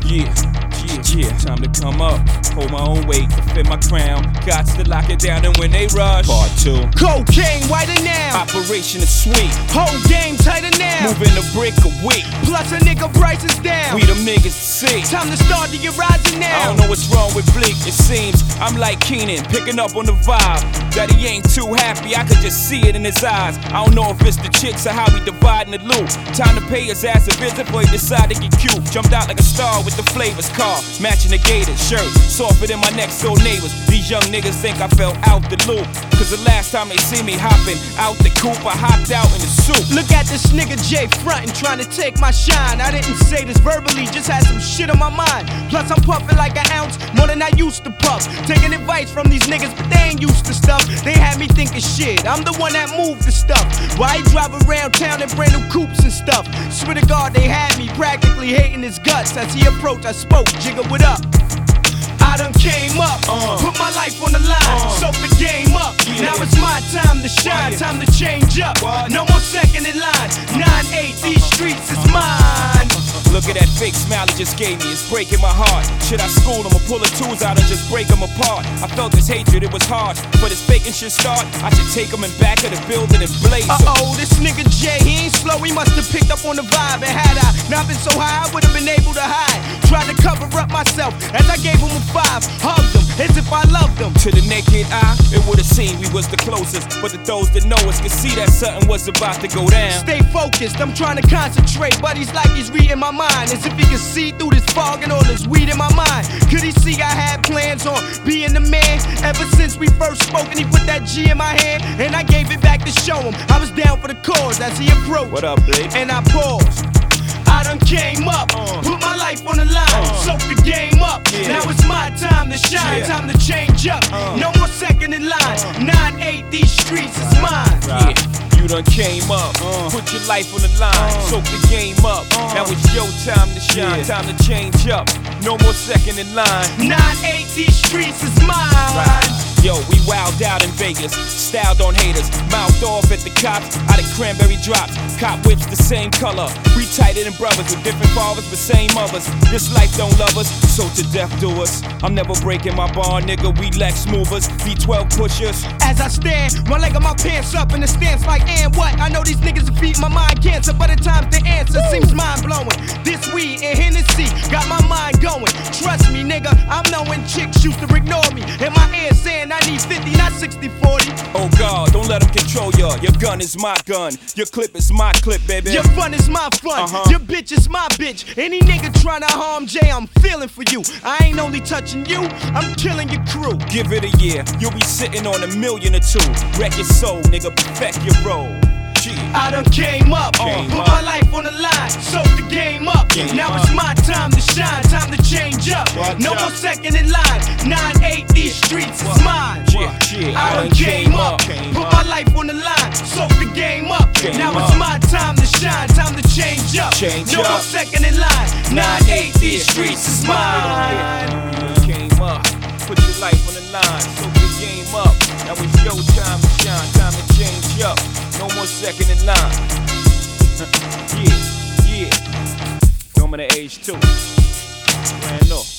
Yeah, time to come up, hold my own weight, defend my crown. Gots to lock it down, and when they rush, part 2. Cocaine whiter now, Operation is sweet, whole game tighter now. moving a brick a week. Plus a nigga price is down. We them niggas see. Time to start to get rising now. I don't know what's wrong with Bleak. It seems I'm like Keenan, picking up on the vibe that he ain't too happy. I could just see it in his eyes. I don't know if it's the chicks or how we dividing the loot. Time to pay his ass a visit, boy, decide to get cute. Jumped out like a star with the flavors car, matching the gator shirt, softer than my next door neighbors. These young niggas think I fell out the loop, cause the last time they see me hopping out the coupe, I hopped out in the soup. Look at this nigga Jay frontin', trying to take my shine. I didn't say this verbally, just had some shit on my mind. Plus I'm puffin' like an ounce more than I used to puff. Taking advice from these niggas, but they ain't used to stuff. They had me thinking shit, I'm the one that moved the stuff. Why he drive around town in brand new coupes and stuff? Swear to God they had me practically hating his guts. As he approached I spoke, Jigga what up? I done came up, put my life on the line, soak the game up. Now it's my time to shine, time to change up. No more second in line, 9-8, these streets is mine. Look at that fake smile he just gave me, it's breaking my heart. Should I school him or pull the tools out and just break him apart? I felt this hatred, it was hard, but this faking shit start. I should take him in back of the building and blaze him. Uh-oh, this nigga Jay, he ain't slow, he must have picked up on the vibe. And had I not been so high, I would've been able to hide. Tried to cover up myself as I gave him a 5, hugged him as if I loved him. To the naked eye, it would've seemed we was the closest, but to those that know us could see that something was about to go down. Stay focused, I'm trying to concentrate, but he's like he's reading my mind, as if he can see through this fog and all this weed in my mind. Could he see I had plans on being the man? Ever since we first spoke and he put that G in my hand, and I gave it back to show him I was down for the cause as he approached. What up, Blake? And I paused. I done came up, put my life on the line, soak the game up. Now it's my time to shine, time to change up. No more second in line, 9-8, these streets is mine. Yeah, you done came up, put your life on the line, soak the game up. Now it's your time to shine, time to change up. No more second in line, 9-8, these streets is mine. Yo, we wowed out in Vegas, styled on haters, mouthed off at the cops, out of cranberry drops. Cop whips the same color, we tighter than brothers with different fathers but same mothers. This life don't love us, so to death do us. I'm never breaking my bar, nigga, we Lex movers, V12 pushers. As I stand, one leg of my pants up in the stance like, and what? I know these niggas will feed my mind cancer, but at times the answer seems mind-blowing. This weed and Hennessy got my mind going. Trust me, nigga, I'm knowing chicks used to ignore me, and my ear saying I need 50, not 60-40. Oh God, don't let them control ya. Your gun is my gun, your clip is my clip, baby. Your fun is my fun, your bitch is my bitch. Any nigga tryna harm Jay, I'm feeling for you. I ain't only touching you, I'm killing your crew. Give it a year, you'll be sitting on $1 million or 2. Wreck your soul, nigga, perfect your role. I done came up, put my life on the line, soak the game up. Now it's my time to shine, time to change up. No more second in line, 9-8, these streets is mine. I done came up, put my life on the line, soak the game up. Now it's my time to shine, time to change up. No more second in line, 9-8, these streets is mine. Came up, put your life on the line, soak the game up. Now it's your time to shine, time to change up. No more second in line. Yeah. Film of the age 2. Brand new.